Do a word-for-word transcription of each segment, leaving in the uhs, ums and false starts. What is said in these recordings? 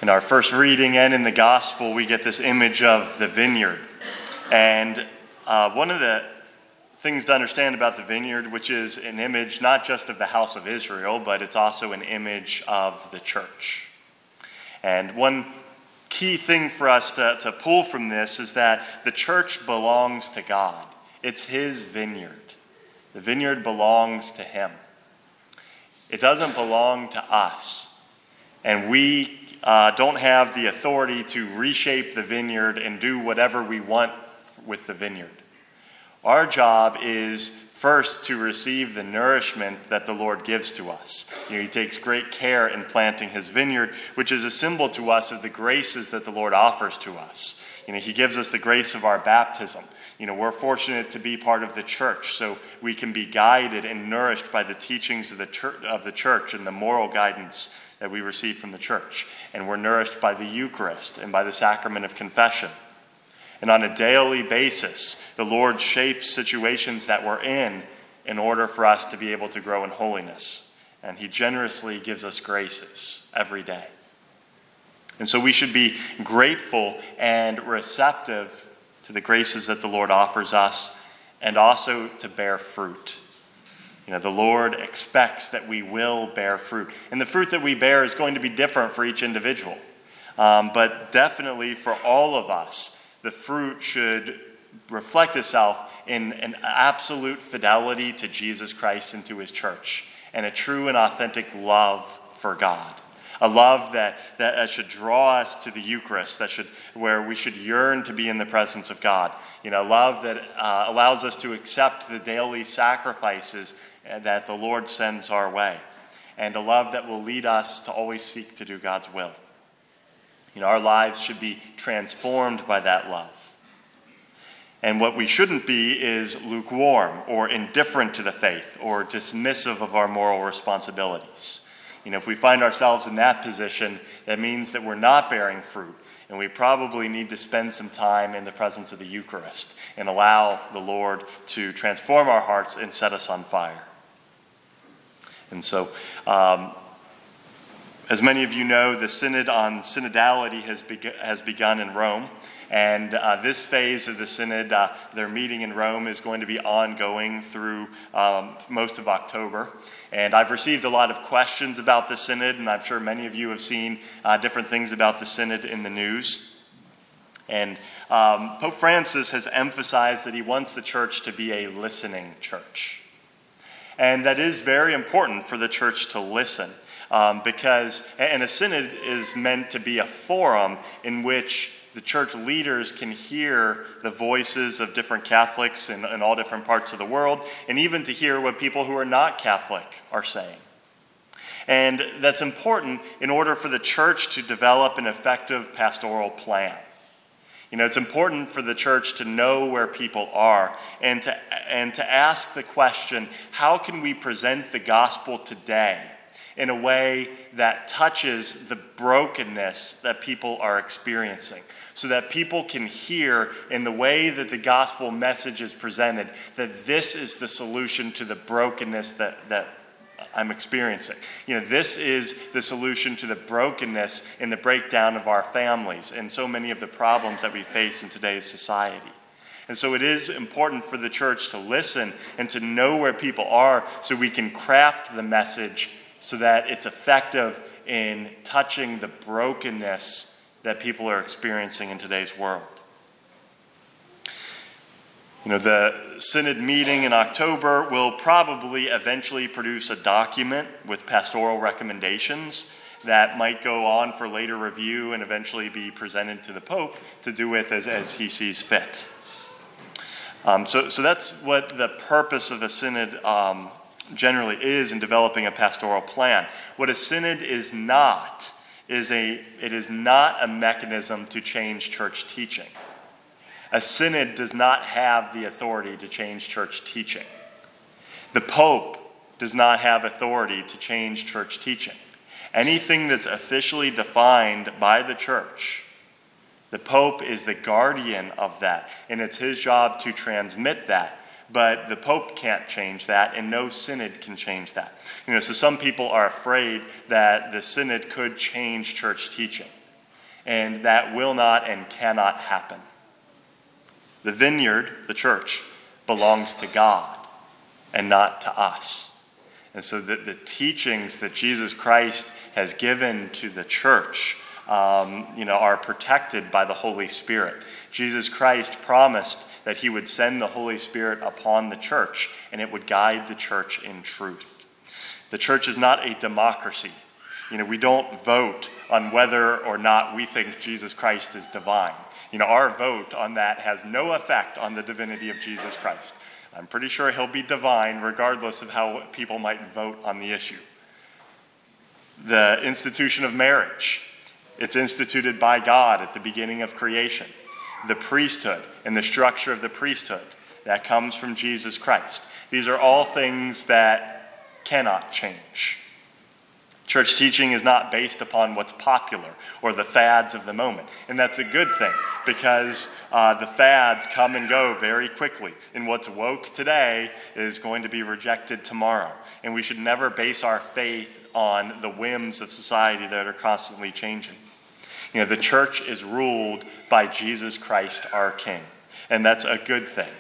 In our first reading and in the gospel, we get this image of the vineyard. And uh, one of the things to understand about the vineyard, which is an image not just of the house of Israel, but it's also an image of the church. And one key thing for us to, to pull from this is that the church belongs to God. It's his vineyard. The vineyard belongs to him. It doesn't belong to us. And we Uh, don't have the authority to reshape the vineyard and do whatever we want with the vineyard. Our job is first to receive the nourishment that the Lord gives to us. You know, he takes great care in planting his vineyard, which is a symbol to us of the graces that the Lord offers to us. You know, he gives us the grace of our baptism. You know, we're fortunate to be part of the church, so we can be guided and nourished by the teachings of the church, of the church and the moral guidance that we receive from the church. And we're nourished by the Eucharist and by the sacrament of confession. And on a daily basis, the Lord shapes situations that we're in in order for us to be able to grow in holiness. And he generously gives us graces every day. And so we should be grateful and receptive to the graces that the Lord offers us, and also to bear fruit. You know, the Lord expects that we will bear fruit. And the fruit that we bear is going to be different for each individual. Um, but definitely for all of us, the fruit should reflect itself in an absolute fidelity to Jesus Christ and to his church, and a true and authentic love for God. A love that, that should draw us to the Eucharist, that should, where we should yearn to be in the presence of God. You know, love that uh, allows us to accept the daily sacrifices that the Lord sends our way, and a love that will lead us to always seek to do God's will. You know, our lives should be transformed by that love. And what we shouldn't be is lukewarm or indifferent to the faith or dismissive of our moral responsibilities. You know, if we find ourselves in that position, that means that we're not bearing fruit, and we probably need to spend some time in the presence of the Eucharist and allow the Lord to transform our hearts and set us on fire. And so, um, as many of you know, the Synod on Synodality has, beg- has begun in Rome. And uh, this phase of the Synod, uh, their meeting in Rome, is going to be ongoing through um, most of October. And I've received a lot of questions about the Synod, and I'm sure many of you have seen uh, different things about the Synod in the news. And um, Pope Francis has emphasized that he wants the church to be a listening church. And that is very important for the church to listen, um, because, and a synod is meant to be a forum in which the church leaders can hear the voices of different Catholics in, in all different parts of the world, and even to hear what people who are not Catholic are saying. And that's important in order for the church to develop an effective pastoral plan. You know, it's important for the church to know where people are and to and to ask the question, how can we present the gospel today in a way that touches the brokenness that people are experiencing, so that people can hear in the way that the gospel message is presented that this is the solution to the brokenness that, that I'm experiencing. You know, this is the solution to the brokenness in the breakdown of our families and so many of the problems that we face in today's society. And so it is important for the church to listen and to know where people are so we can craft the message so that it's effective in touching the brokenness that people are experiencing in today's world. You know, the Synod meeting in October will probably eventually produce a document with pastoral recommendations that might go on for later review and eventually be presented to the Pope to do with as, as he sees fit. Um, so, so that's what the purpose of a Synod um, generally is in developing a pastoral plan. What a Synod is not is a it is not a mechanism to change church teaching. A synod does not have the authority to change church teaching. The Pope does not have authority to change church teaching. Anything that's officially defined by the church, the Pope is the guardian of that, and it's his job to transmit that. But the Pope can't change that, and no synod can change that. You know, so some people are afraid that the synod could change church teaching. and that will not and cannot happen. The vineyard, the church, belongs to God and not to us. And so the, the teachings that Jesus Christ has given to the church um, you know, are protected by the Holy Spirit. Jesus Christ promised that he would send the Holy Spirit upon the church, and it would guide the church in truth. The church is not a democracy. You know, we don't vote on whether or not we think Jesus Christ is divine. You know, our vote on that has no effect on the divinity of Jesus Christ. I'm pretty sure he'll be divine regardless of how people might vote on the issue. The institution of marriage, it's instituted by God at the beginning of creation. The priesthood and the structure of the priesthood, that comes from Jesus Christ. These are all things that cannot change. Church teaching is not based upon what's popular or the fads of the moment. And that's a good thing, because uh, the fads come and go very quickly. And what's woke today is going to be rejected tomorrow. And we should never base our faith on the whims of society that are constantly changing. You know, the church is ruled by Jesus Christ, our King. And that's a good thing.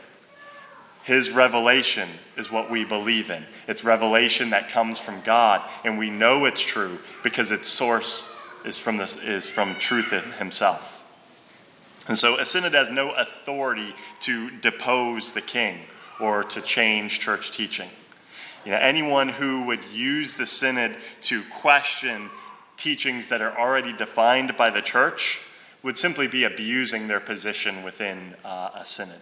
His revelation is what we believe in. It's revelation that comes from God, and we know it's true because its source is from this is from truth himself. And so a synod has no authority to depose the king or to change church teaching. You know, anyone who would use the synod to question teachings that are already defined by the church would simply be abusing their position within uh, a synod.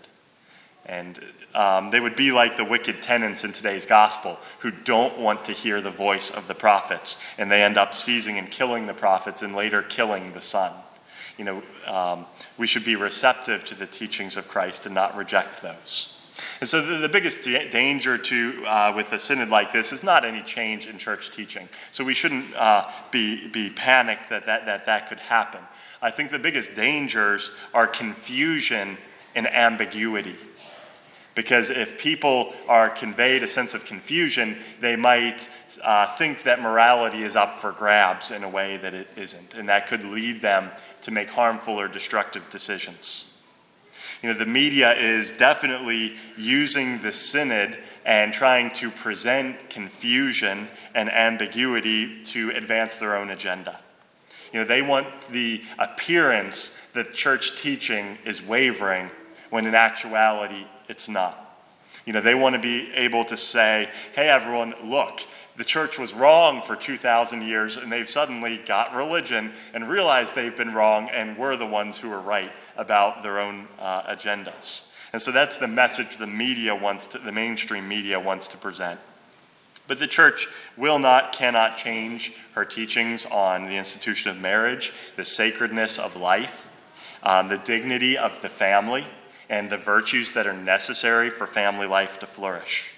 And um, they would be like the wicked tenants in today's gospel who don't want to hear the voice of the prophets, and they end up seizing and killing the prophets and later killing the Son. You know, um, we should be receptive to the teachings of Christ and not reject those. And so the, the biggest da- danger to uh, with a synod like this is not any change in church teaching. So we shouldn't uh, be be panicked that that, that that could happen. I think the biggest dangers are confusion and ambiguity. Because if people are conveyed a sense of confusion, they might uh, think that morality is up for grabs in a way that it isn't. And that could lead them to make harmful or destructive decisions. You know, the media is definitely using the synod and trying to present confusion and ambiguity to advance their own agenda. You know, they want the appearance that church teaching is wavering, when in actuality, it's not. You know, they want to be able to say, hey, everyone, look, the church was wrong for two thousand years, and they've suddenly got religion and realized they've been wrong, and we're the ones who are right about their own uh, agendas. And so that's the message the media wants to, the mainstream media wants to present. But the church will not, cannot change her teachings on the institution of marriage, the sacredness of life, um, the dignity of the family, and the virtues that are necessary for family life to flourish.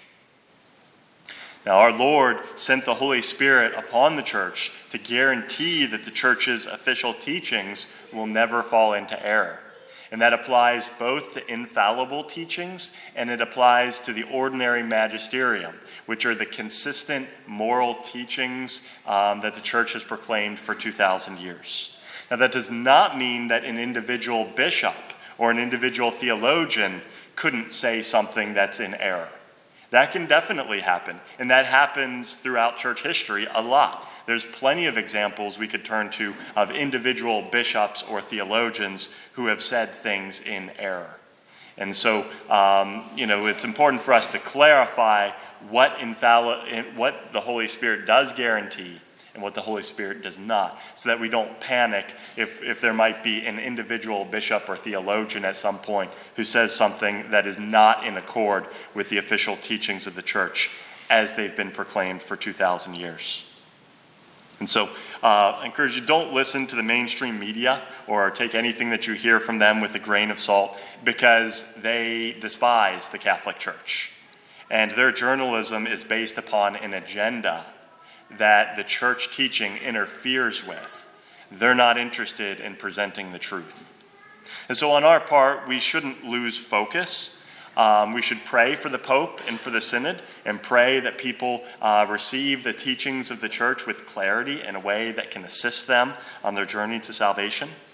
Now, our Lord sent the Holy Spirit upon the church to guarantee that the church's official teachings will never fall into error. And that applies both to infallible teachings and it applies to the ordinary magisterium, which are the consistent moral teachings um, that the church has proclaimed for two thousand years. Now, that does not mean that an individual bishop or an individual theologian couldn't say something that's in error. That can definitely happen, and that happens throughout church history a lot. There's plenty of examples we could turn to of individual bishops or theologians who have said things in error. And so, um, you know, it's important for us to clarify what, infalli- what the Holy Spirit does guarantee and what the Holy Spirit does not, so that we don't panic if, if there might be an individual bishop or theologian at some point who says something that is not in accord with the official teachings of the church as they've been proclaimed for two thousand years. And so uh, I encourage you, don't listen to the mainstream media or take anything that you hear from them with a grain of salt, because they despise the Catholic Church. And their journalism is based upon an agenda that the church teaching interferes with. They're not interested in presenting the truth. And so on our part, we shouldn't lose focus. Um, we should pray for the Pope and for the Synod, and pray that people uh, receive the teachings of the church with clarity in a way that can assist them on their journey to salvation.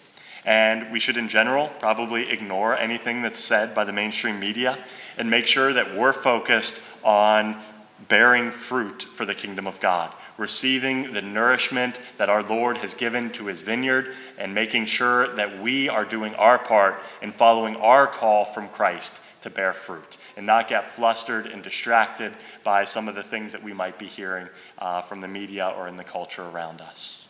And we should, in general, probably ignore anything that's said by the mainstream media and make sure that we're focused on bearing fruit for the kingdom of God, receiving the nourishment that our Lord has given to his vineyard, and making sure that we are doing our part in following our call from Christ to bear fruit and not get flustered and distracted by some of the things that we might be hearing uh, from the media or in the culture around us.